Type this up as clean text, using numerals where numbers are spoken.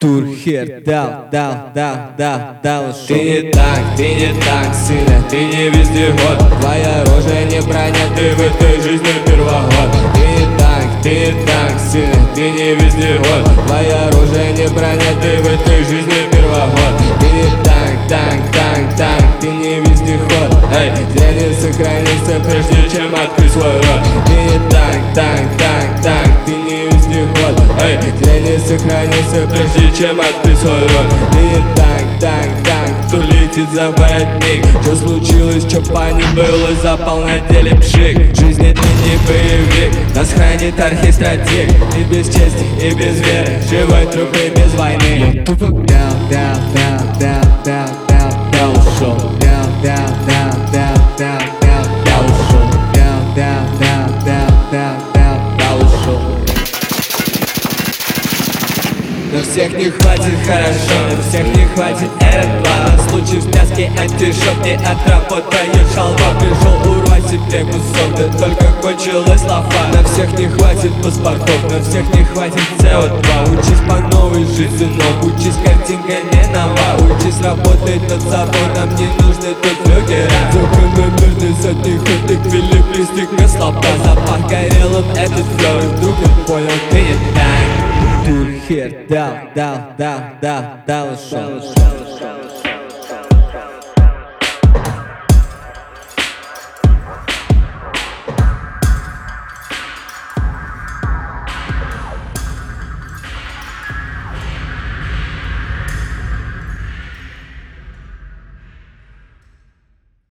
Турхер дал ушел. Ты не так сильно, ты не вездеход. Твоя рожа не броня, ты в этой жизни первоход. Ты не так сильно, ты не вездеход. Твоя рожа не броня, ты в этой жизни первоход. Ты не так, ты не вездеход. Эй, я не сохранился, прежде чем открыть свой рот. Ты не так, ты не вездеход. Эй, я не сохранился, прежде чем открыть свой рот. Ты не так, кто летит за воротник? Что случилось, что по ним было, запал на деле пшик. Жизнь это не боевик, нас хранит архистратик. И без чести, и без веры, живой труп и без войны. Я тупо дал ушел. На всех не хватит хорошо, на всех не хватит этот план. На случай в пляске антишоп, не отработает шалва. Пришел урвать себе кусок, да только кончилась лафа. На всех не хватит паспортов, на всех не хватит CO2. Учись по новой жизни, но учись, картинка не нова. Учись работать над собой, нам не нужны тут флюгера. Закономерный задний ход, эквилибристика слаба. Запах горелым этот флёр, вдруг я понял, ты не так. Турхер дал ушел.